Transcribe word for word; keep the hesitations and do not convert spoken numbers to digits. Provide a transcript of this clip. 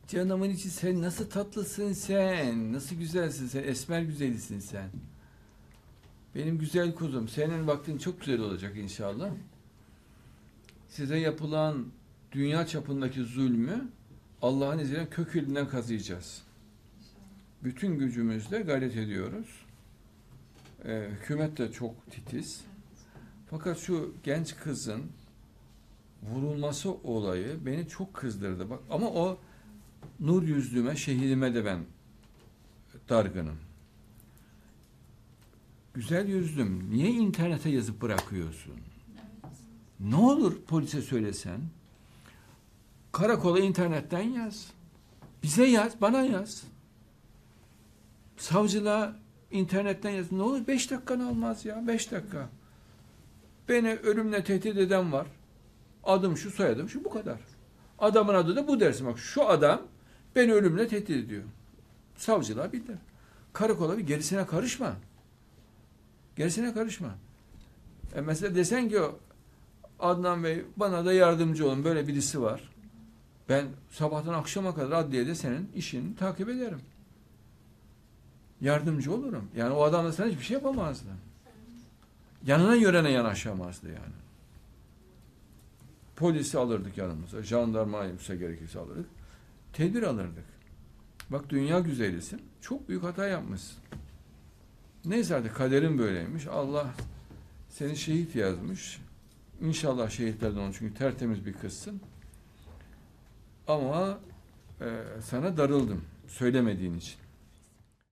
Canımın içi, sen nasıl tatlısın sen. Nasıl güzelsin sen. Esmer güzelisin sen. Benim güzel kuzum. Senin vaktin çok güzel olacak inşallah. Size yapılan dünya çapındaki zulmü Allah'ın izniyle kökünden kazıyacağız. Bütün gücümüzle gayret ediyoruz. Ee, hükümet de çok titiz. Fakat şu genç kızın vurulması olayı beni çok kızdırdı. Bak, ama o nur yüzlüme, şehidime de ben dargınım. Güzel yüzlüm, niye internete yazıp bırakıyorsun? Ne olur polise söylesen. Karakola internetten yaz. Bize yaz, bana yaz. Savcılığa internetten yaz. Ne olur, beş dakikanı almaz ya, beş dakika. Beni ölümle tehdit eden var. Adım şu, soyadım şu, bu kadar. Adamın adı da bu dersin. Bak, şu adam beni ölümle tehdit ediyor. Savcılığa bildir. Karakola bir, gerisine karışma. Gerisine karışma. E mesela desen ki Adnan Bey bana da yardımcı olun, böyle birisi var. Ben sabahtan akşama kadar adliyede senin işini takip ederim. Yardımcı olurum. Yani o adam da sana hiçbir şey yapamazdı. Yanına yörene yanaşamazdı yani. Polisi alırdık yanımıza, jandarma ayımsa gerekirse alırdık. Tedbir alırdık. Bak, dünya güzelisin. Çok büyük hata yapmışsın. Neyse, artık kaderin böyleymiş. Allah seni şehit yazmış. İnşallah şehitlerden olun, çünkü tertemiz bir kızsın. Ama e, sana darıldım söylemediğin için.